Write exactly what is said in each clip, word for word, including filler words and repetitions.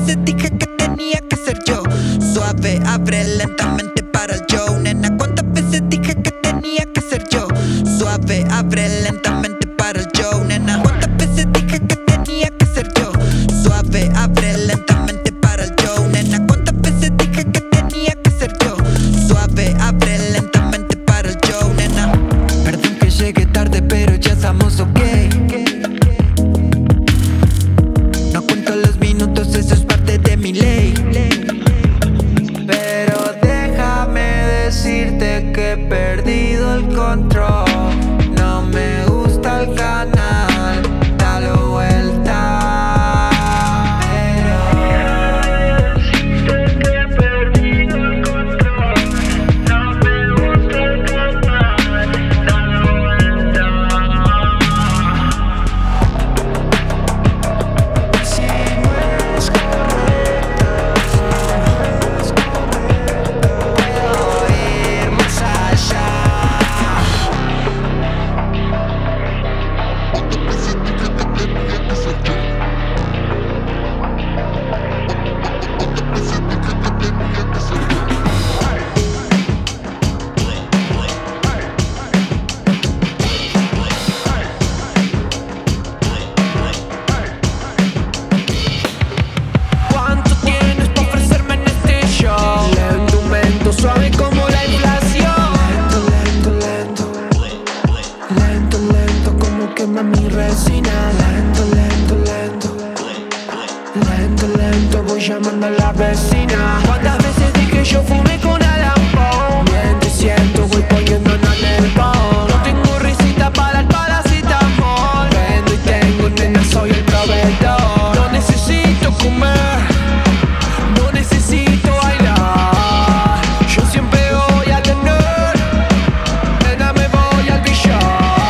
veces dije que tenía que ser yo? Suave, abre lentamente para el show, nena. ¿Cuántas veces dije que tenía que ser yo? Suave, abre lentamente para el show, nena. ¿Cuántas veces dije que tenía que ser yo? Suave, abre lentamente para el show, nena. ¿Cuántas veces dije que tenía que ser yo? Suave, abre lentamente para el show, nena. Perdón que llegué tarde, pero ya estamos ok. No cuento los minutos, eso es parte de mi ley. Pero déjame decirte que he perdido el control. No me gusta el canal, dale vuelta. Pero decirte que he perdido el control. No me gusta el canal, dale vuelta. Si no es correcto, puedo ir más allá. ¿Cuánto tienes para ofrecerme en este show? Lento, lento, suave como la inflación. Lento, lento, lento. Lento, lento, como quema mi resina. Lento, lento, lento. Lento, lento, voy llamando a la vecina. ¿Cuántas veces dije yo fumé con Alampo? Miento y siento, voy poniendo en el phone. No tengo risita para el paracetamol. Vendo y tengo, nena, soy el proveedor. No necesito comer, no necesito bailar. Yo siempre voy a tener, nena, me voy al billar.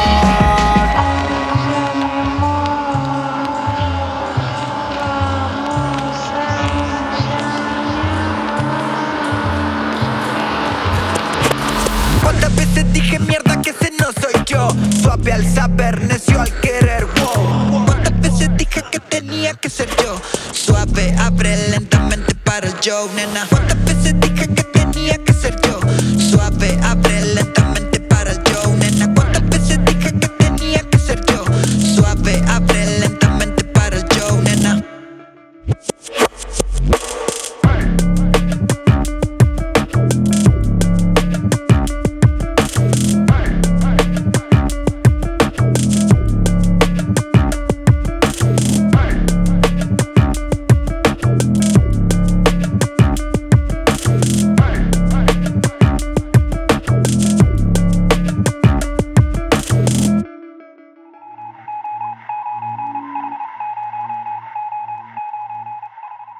¿Cuántas veces dije mierda que ese no soy yo? Suave al saber, necio al querer, wow. ¿Cuántas veces dije que tenía que ser yo? Suave, abre lentamente para el show, nena. ¿Cuántas veces dije que tenía que ser yo? Suave, abre